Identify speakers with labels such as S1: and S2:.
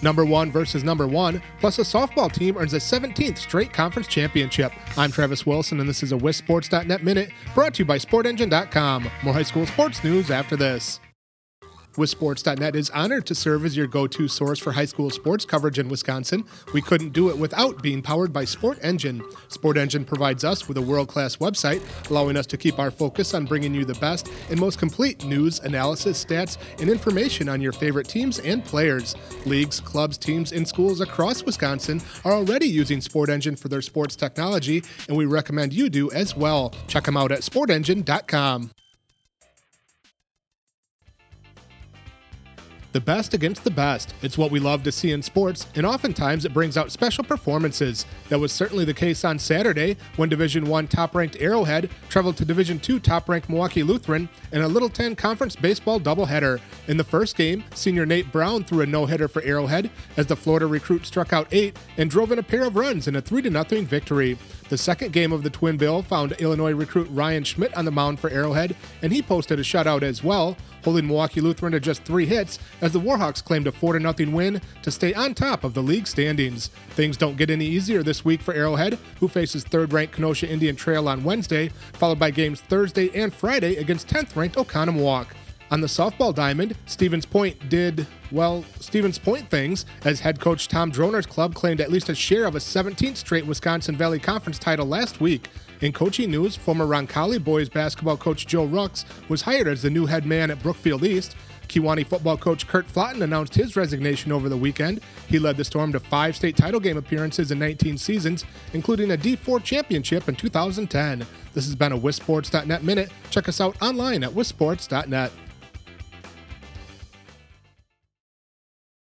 S1: Number 1 versus number 1, plus a softball team earns a 17th straight conference championship. I'm Travis Wilson, and this is a WisSports.net Minute brought to you by SportEngine.com. More high school sports news after this. WisSports.net is honored to serve as your go-to source for high school sports coverage in Wisconsin. We couldn't do it without being powered by Sport Engine. Sport Engine provides us with a world-class website, allowing us to keep our focus on bringing you the best and most complete news, analysis, stats, and information on your favorite teams and players. Leagues, clubs, teams, and schools across Wisconsin are already using Sport Engine for their sports technology, and we recommend you do as well. Check them out at SportEngine.com. The best against the best. It's what we love to see in sports, and oftentimes it brings out special performances. That was certainly the case on Saturday when Division I top-ranked Arrowhead traveled to Division II top-ranked Milwaukee Lutheran in a Little 10 Conference baseball doubleheader. In the first game, senior Nate Brown threw a no-hitter for Arrowhead as the Florida recruit struck out 8 and drove in a pair of runs in a 3-0 victory. The second game of the Twin Bill found Illinois recruit Ryan Schmidt on the mound for Arrowhead, and he posted a shutout as well, holding Milwaukee Lutheran to just 3 hits as the Warhawks claimed a 4-0 win to stay on top of the league standings. Things don't get any easier this week for Arrowhead, who faces 3rd-ranked Kenosha Indian Trail on Wednesday, followed by games Thursday and Friday against 10th-ranked Oconomowoc. On the softball diamond, Stevens Point did, Stevens Point things, as head coach Tom Droner's club claimed at least a share of a 17th straight Wisconsin Valley Conference title last week. In coaching news, former Roncalli boys basketball coach Joe Rooks was hired as the new head man at Brookfield East. Kewanee football coach Kurt Flotten announced his resignation over the weekend. He led the Storm to 5 state title game appearances in 19 seasons, including a D4 championship in 2010. This has been a WisSports.net Minute. Check us out online at WisSports.net.